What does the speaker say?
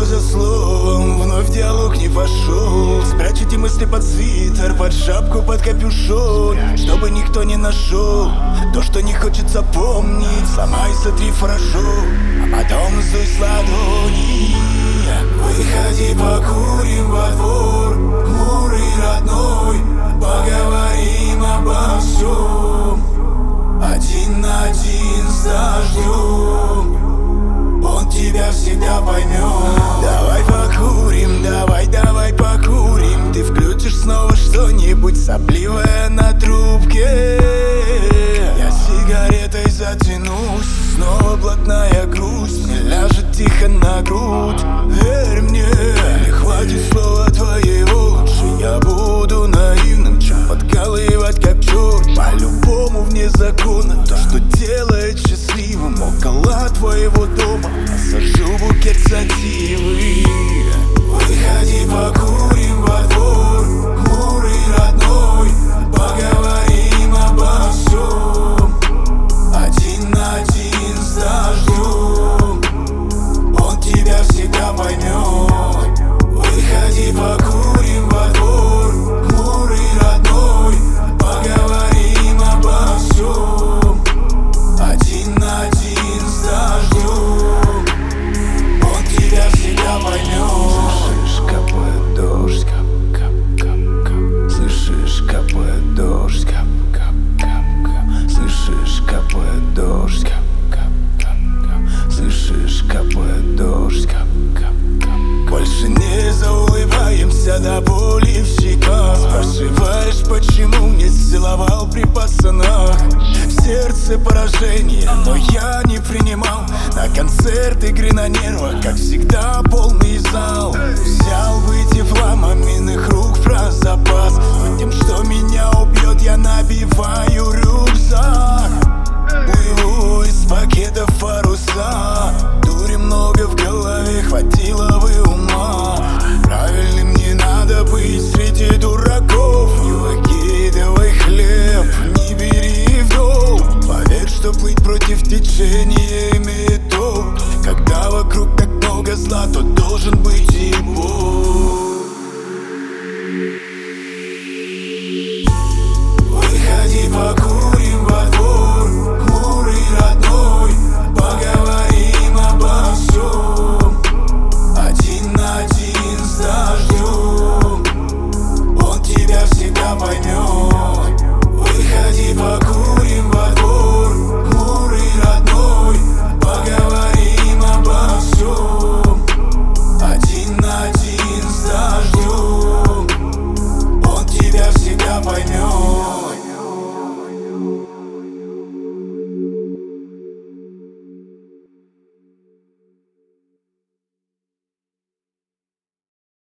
за словом, вновь в диалог не вошел. Спрячь эти мысли под свитер, под шапку, под капюшон, чтобы никто не нашел то, что не хочется помнить. Сломай, сотри хорошо, а потом сдуй с ладони. Выходи, покурим во двор, хмурый родной, поговорим обо всем. Один на один с дождем, он тебя всегда поймет. Давай покурим, давай покурим. Ты включишь снова что-нибудь сопливое на трубке. Я сигаретой затянусь, снова блатная грусть не ляжет тихо на грудь. Верь мне, не хватит слова твоего, лучше я буду наивным, чем подкалывать как черт. По-любому вне закона то, что делает счастливым около твоего дома. Сажу букет сативы. Выходи, покурим во двор, хмурый родной, поговорим обо всем. Один на один с дождем, он тебя всегда поймет. Выходи, покурим во двор, хмурый родной, поговорим обо всем. Один на один с дождем, он тебя всегда поймет. Слышишь, капает дождь, кап-кап-кап-кап. Слышишь, капает дождь, кап-кап-кап-кап. Слышишь, капает дождь, кап-кап-кап-кап. Слышишь, капает дождь, кап-кап-кап. Больше не заулыбаемся до боли в щеках. Спрашиваешь, почему не целовал при пацанах. В сердце поражение, но я не принимал. На концерт игры на нервах, как всегда, полный зал. Взял бы тепла маминых рук про запас. Но тем, что меня убьет, я набиваю рюкзак. Плыву из пакетов паруса. Дури много в голове, хватило бы ума. Правильным не надо быть среди дураков. Не выкидывай хлеб, не бери в долг. Поверь, что плыть против течения имеет толк. Когда вокруг так много зла, то должен быть и Бог.